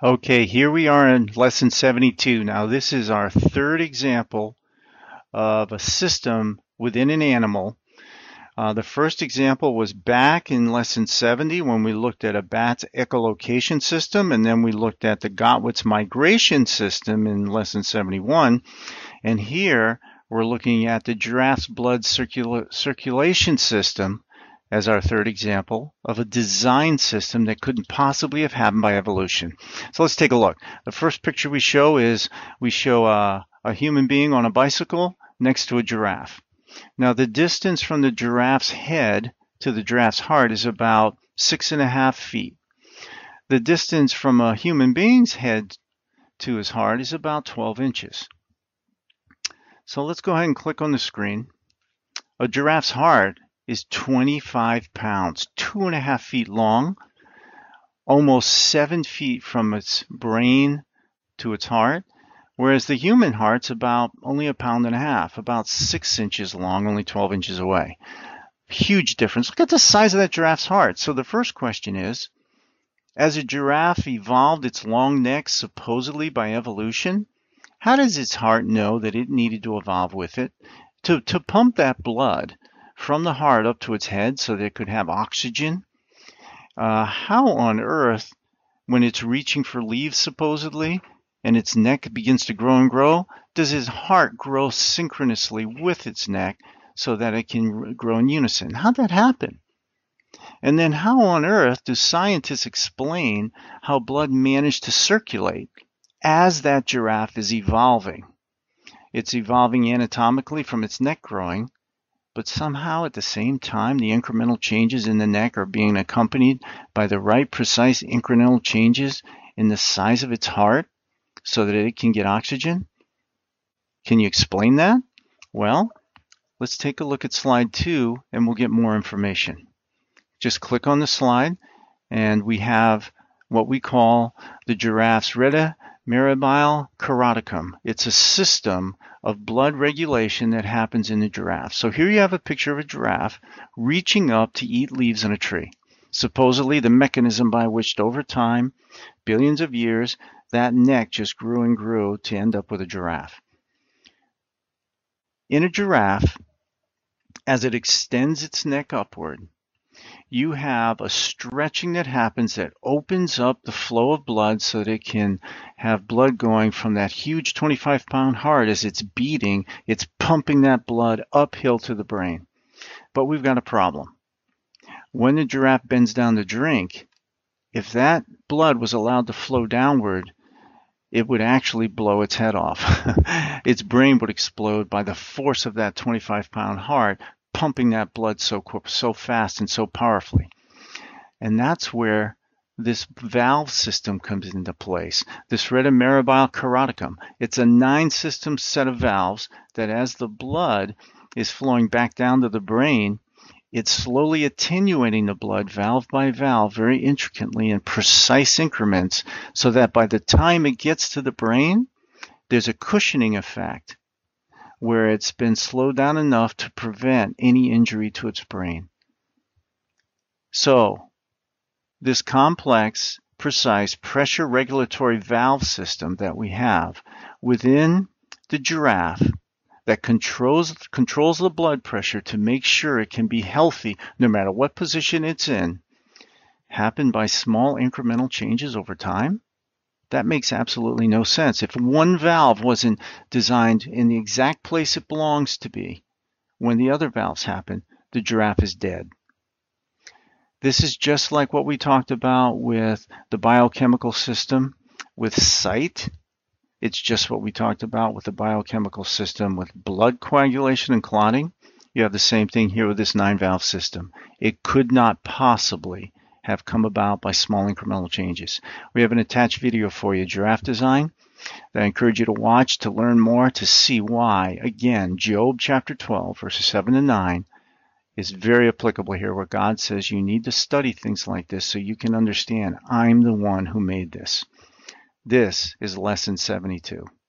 Okay, here we are in lesson 72. Now, this is our third example of a system within an animal. The first example was back in lesson 70 when we looked at a bat's echolocation system, and then we looked at the Gotwitz migration system in lesson 71. And here we're looking at the giraffe's blood circulation system as our third example of a design system that couldn't possibly have happened by evolution. So let's take a look. The first picture we show a human being on a bicycle next to a giraffe. Now the distance from the giraffe's head to the giraffe's heart is about 6.5 feet. The distance from a human being's head to his heart is about 12 inches. So let's go ahead and click on the screen. A giraffe's heart is 25 pounds, 2.5 feet long, almost 7 feet from its brain to its heart, whereas the human heart's only 1.5 pounds, about 6 inches long, only 12 inches away. Huge difference. Look at the size of that giraffe's heart. So the first question is, as a giraffe evolved its long neck supposedly by evolution, how does its heart know that it needed to evolve with it to pump that blood from the heart up to its head so that it could have oxygen? How on earth, when it's reaching for leaves supposedly, and its neck begins to grow and grow, does its heart grow synchronously with its neck so that it can grow in unison? How'd that happen? And then how on earth do scientists explain how blood managed to circulate as that giraffe is evolving? It's evolving anatomically from its neck growing, but somehow at the same time the incremental changes in the neck are being accompanied by the right precise incremental changes in the size of its heart so that it can get oxygen? Can you explain that? Well, let's take a look at slide 2 and we'll get more information. Just click on the slide and we have what we call the giraffe's rete mirabile caroticum. It's a system of blood regulation that happens in the giraffe. So here you have a picture of a giraffe reaching up to eat leaves in a tree. Supposedly the mechanism by which over time, billions of years, that neck just grew and grew to end up with a giraffe. In a giraffe, as it extends its neck upward, you have a stretching that happens that opens up the flow of blood so that it can have blood going from that huge 25-pound heart. As it's beating, it's pumping that blood uphill to the brain. But we've got a problem. When the giraffe bends down to drink, if that blood was allowed to flow downward, it would actually blow its head off. Its brain would explode by the force of that 25-pound heart pumping that blood so fast and so powerfully. And that's where this valve system comes into place. This rete mirabile caroticum. It's a 9-system set of valves that as the blood is flowing back down to the brain, it's slowly attenuating the blood valve by valve very intricately in precise increments so that by the time it gets to the brain, there's a cushioning effect where it's been slowed down enough to prevent any injury to its brain. So, this complex, precise pressure regulatory valve system that we have within the giraffe that controls the blood pressure to make sure it can be healthy no matter what position it's in, happened by small incremental changes over time? That makes absolutely no sense. If one valve wasn't designed in the exact place it belongs to be, when the other valves happen, the giraffe is dead. This is just like what we talked about with the biochemical system with sight. It's just what we talked about with the biochemical system with blood coagulation and clotting. You have the same thing here with this 9-valve system. It could not possibly have come about by small incremental changes. We have an attached video for you, giraffe design, that I encourage you to watch to learn more, to see why, again, Job chapter 12, verses 7 to 9, is very applicable here, where God says you need to study things like this so you can understand I'm the one who made this. This is lesson 72.